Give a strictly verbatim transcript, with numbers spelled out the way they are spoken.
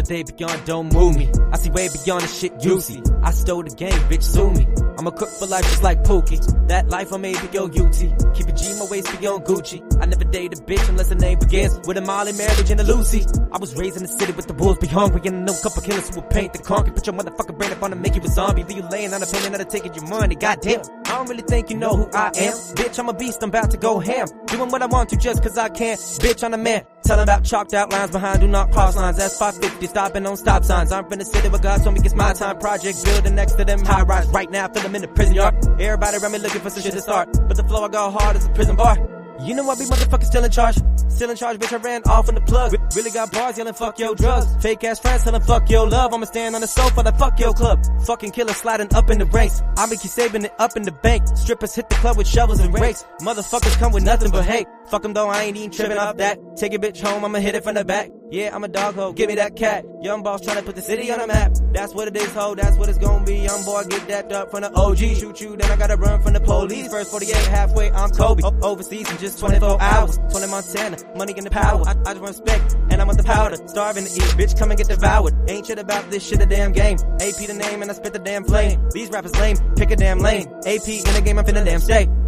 day beyond, don't move me. I see way beyond the shit you see. I stole the game, bitch, sue me. I'm a cook for life just like Pookie. That life I made for your U T. Keep a G in my waist for your Gucci. I never date a bitch unless the name begins with a Molly marriage and a Lucy. I was raised in the city with the wolves be hungry, and no couple killers who will paint the concrete. Put your motherfucking brain up on to make you a zombie. Leave you laying on a pain and not taking your money. Goddamn, I don't really think you know who I am. Bitch, I'm a beast, I'm about to go ham. Doing what I want to just cause I can. Bitch, I'm a man. Tellin' about chalked out lines behind do not cross lines. That's five fifty, stopping on stop signs. I'm finna sit there with God told me it's my time. Project building next to them high rise. Right now, feel them in the prison yard. Everybody around me looking for some shit to start, but the flow I go hard as a prison bar. You know I be motherfucking still in charge. Still in charge, bitch, I ran off in the plug. Really got bars yelling fuck your drugs. Fake ass friends telling fuck your love. I'ma stand on the sofa like fuck your club. Fucking killer sliding up in the ranks. I'ma keep saving it up in the bank. Strippers hit the club with shovels and rakes. Motherfuckers come with nothing but hate. Fuck them though, I ain't even tripping off that. Take a bitch home, I'ma hit it from the back. Yeah, I'm a dog ho, give me that cat. Young boss tryna put the city on the map. That's what it is, ho, that's what it's gonna be. Young boy, get that up from the O G. Shoot you, then I gotta run from the police. First forty-eight, halfway, I'm Kobe. O- overseas in just twenty-four hours. twenty Montana, money in the power. I, I just want respect, and I want the powder. Starving to eat, bitch, come and get devoured. Ain't shit about this shit a damn game. A P the name, and I spit the damn flame. These rappers lame, pick a damn lane. A P in the game, I'm finna damn stay.